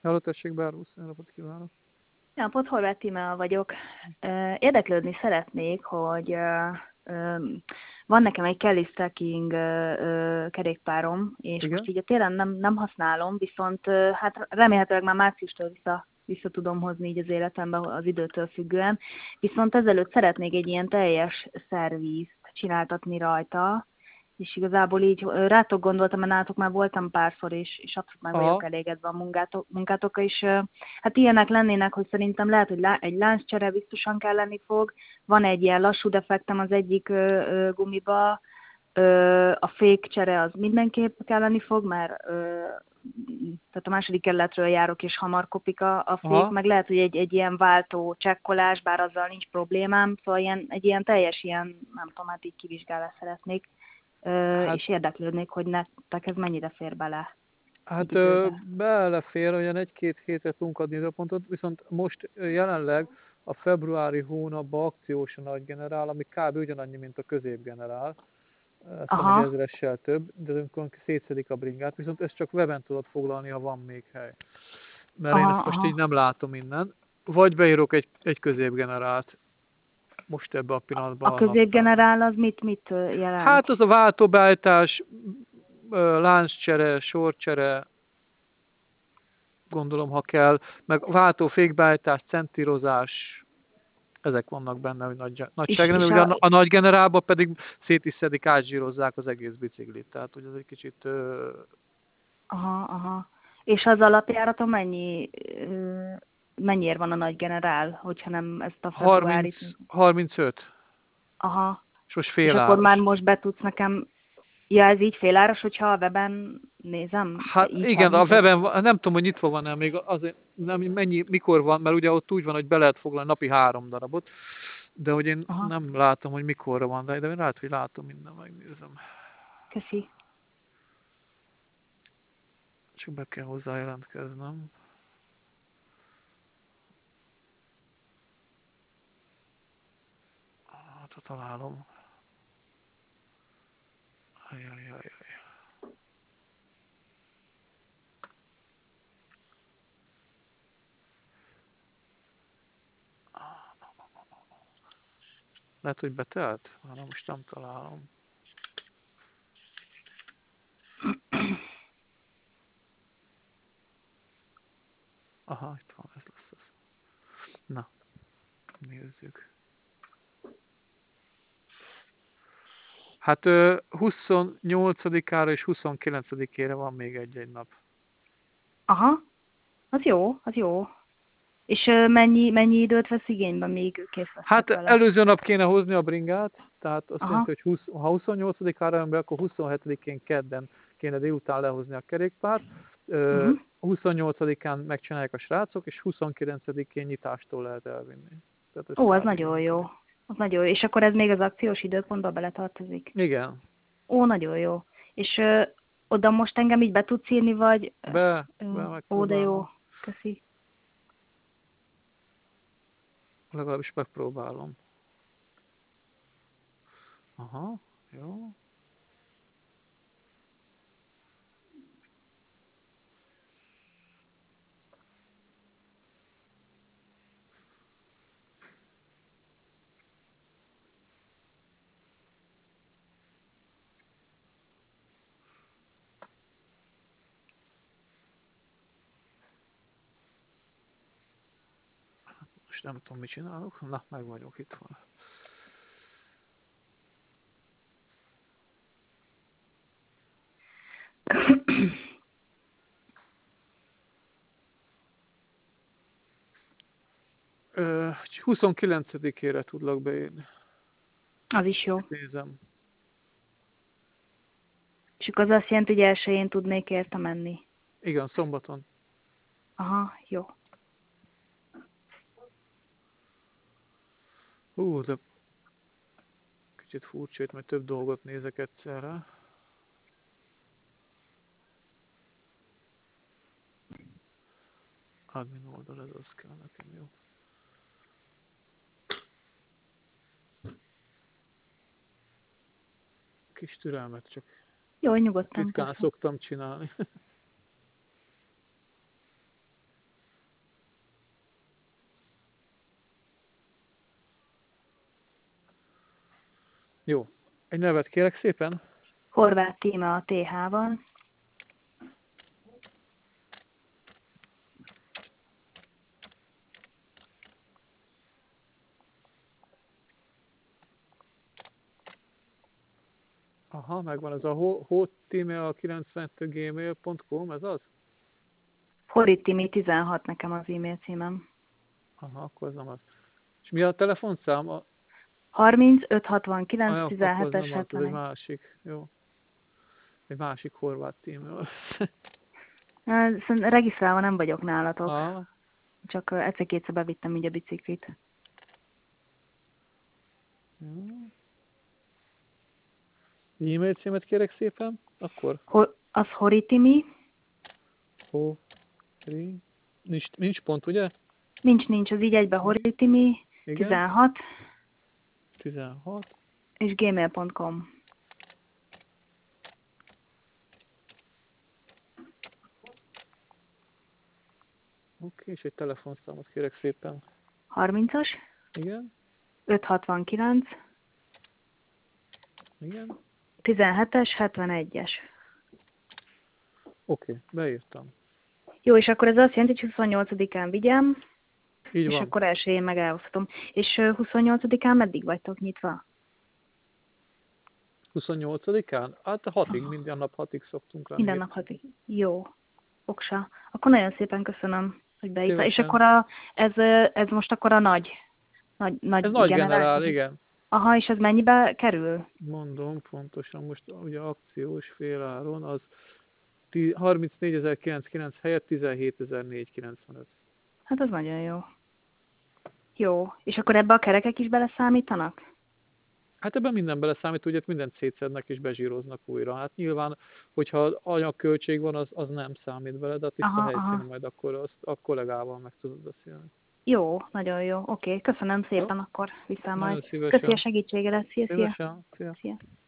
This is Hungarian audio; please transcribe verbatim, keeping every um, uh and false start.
Halló, tessék, Bárbusz, jó napot kívánok. Ja, Napot, Horváth Tímea vagyok. Érdeklődni szeretnék, hogy van nekem egy Kelly Stacking kerékpárom, és most Igen? így a télen nem, nem használom, viszont hát remélhetőleg már márciustól vissza, vissza tudom hozni így az életembe az időtől függően. Viszont ezelőtt szeretnék egy ilyen teljes szervízt csináltatni rajta, és igazából így rátok gondoltam, mert nálatok már voltam párszor, és, és abszolút meg vagyok Aha. elégedve a munkátok, munkátokkal, és hát ilyenek lennének, hogy szerintem lehet, hogy lá, egy lánccsere biztosan kelleni fog, van egy ilyen lassú defektem az egyik ö, ö, gumiba, ö, a fékcsere az mindenképp kelleni fog, mert ö, tehát a második kerületről járok, és hamar kopik a, a fék, Aha. meg lehet, hogy egy, egy ilyen váltó csekkolás, bár azzal nincs problémám, szóval ilyen, egy ilyen teljes ilyen, nem tudom, hát így kivizsgálást szeretnék, Ö, Hát, és érdeklődnék, hogy nektek ez mennyire fér bele így hát ö, időbe. belefér, olyan egy-két hétre tudunk adni időpontot, viszont most ö, jelenleg a februári hónapban akciós a nagy generál, ami kb. Ugyanannyi, mint a középgenerál. Azt hiszem, hogy Aha, ezressel több, de amikor szétszedik a bringát, viszont ezt csak weben tudod foglalni, ha van még hely. Mert én aha, ezt most így aha. nem látom innen. Vagy beírok egy, egy középgenerált most ebbe a pillanatban A a naptárba. középgenerál az mit, mit ö, jelent? Hát az a váltóbeállítás, ö, lánccsere, sorcsere, gondolom, ha kell, meg váltó fékbeállítás, centírozás, ezek vannak benne, hogy nagy, És, nagyságrendben. és Ugye a, a, a nagy generálban pedig szét is szedik, átzsírozzák az egész biciklit, tehát hogy ez egy kicsit ö, aha, aha. És az alapjáraton mennyi, ö, mennyiért van a nagy generál, hogyha nem ezt a harminc, februárit? harmincöt, Aha. és most És akkor már féláras. most be tudsz nekem, ja, ez így féláras, hogyha a weben nézem, de Hát így igen, a harmincöt. weben, van- nem tudom, hogy nyitva van-e még, azért nem, mennyi, mikor van, mert ugye ott úgy van, hogy be lehet foglalni napi három darabot, de hogy én Aha, nem látom, hogy mikorra van, de, de én lehet, hogy látom minden, megnézem. köszi. Csak be kell hozzá jelentkeznem. Hát, ha találom. Ajajajaj. Lehet, hogy betelt? Hanem most nem találom. Aha, itt van, ez lesz az. Na, nézzük. Hát huszonnyolcadikára és huszonkilencedikére van még egy-egy nap. Aha, az jó, az jó. És ö, mennyi, mennyi időt vesz igénybe, még kész Hát leszek vele? előző nap kéne hozni a bringát, tehát azt jelenti, Aha, hogy húsz, ha huszonnyolcadikára jön be, akkor huszonhetedikén kedden kéne délután lehozni a kerékpárt. uh-huh. huszonnyolcadikán megcsinálják a srácok, és huszonkilencedikén nyitástól lehet elvinni. Tehát ez Ó, ez kb. nagyon ilyenkor. jó. Az nagyon jó. És akkor ez még az akciós időpontba beletartozik? Igen. Ó, nagyon jó. És ö, oda most engem így be tudsz írni, vagy... Be, Ö, be ó, de jó. megpróbálom. Köszi. Legalábbis megpróbálom. Aha, jó. Most nem tudom, mit csinálok. Na, meg vagyok, itt van. Ö, huszonkilencedikére tudlak beírni. Az is jó. Nézem. És akkor az azt jelenti, hogy elsőjén tudnék érte menni. Igen, szombaton. Aha, jó. Hú, de kicsit furcsa, itt, mert több dolgot nézek egyszerre. Admin oldal, ez az kell nekem, jó. Kis türelmet, csak Jó, nyugodtan, ritkán persze. szoktam csinálni. Jó. Egy nevet kérek szépen. Horváth Tíme a té há-val. Aha, megvan ez a hotime a kilencvenkettő gmail pont com, ez az? Horitimi tizenhat nekem az e-mail címem. Aha, akkor ez nem az. És mi a telefonszám? A... harminc öt hatvankilenc Ah, tizenhetes ez egy hetvenegy. másik, jó. Egy másik horvát tím. Regisztrálva nem vagyok nálatok. Ah. Csak egyszer-kétszer bevittem így a biciklit. Hmm. E-mail címet kérek szépen, akkor? Ho- az Horitimi. Ho, ri, nincs, nincs pont, ugye? Nincs, nincs, az így egybe Horitimi, Igen. tizenhat, tizenhat. és gmail pont com. Oké, és egy telefonszámot kérek szépen. harmincas. Igen. öt hatvankilenc. Igen. tizenhetes hetvenegyes. Oké, beírtam. Jó, és akkor ez azt jelenti, hogy huszonnyolcadikán vigyem, Így és van. akkor elsőjén meg elhozhatom. És huszonnyolcadikán meddig vagytok nyitva? huszonnyolcadikán? Hát a hatig, Aha. minden nap hatig szoktunk lenni. Minden nap hatig. Jó. Oksa. Akkor nagyon szépen köszönöm, hogy beírta. És Szívesen. akkor a, ez, ez most akkor a nagy, nagy, nagy Ez nagy generál. generál, igen. Aha, és ez mennyibe kerül? Mondom pontosan, most ugye akciós féláron az harmincnégyezer-kilencszázkilenc helyett tizenhétezer-négyszázkilencvenöt. Hát az nagyon jó. Jó. És akkor ebbe a kerekek is beleszámítanak? Hát ebben minden beleszámít, ugye mindent szétszednek és bezsíroznak újra. Hát nyilván, hogyha anyagköltség van, az, az nem számít bele, de a tiszta Aha, helyszínen aha. majd akkor azt a kollégával meg tudod beszélni. Jó, nagyon jó. Oké, köszönöm szépen, Jó. akkor viszem Nagyon majd. szívesen. Köszi a segítségedet. Szia, szia. Szívesen. Szia. Szia.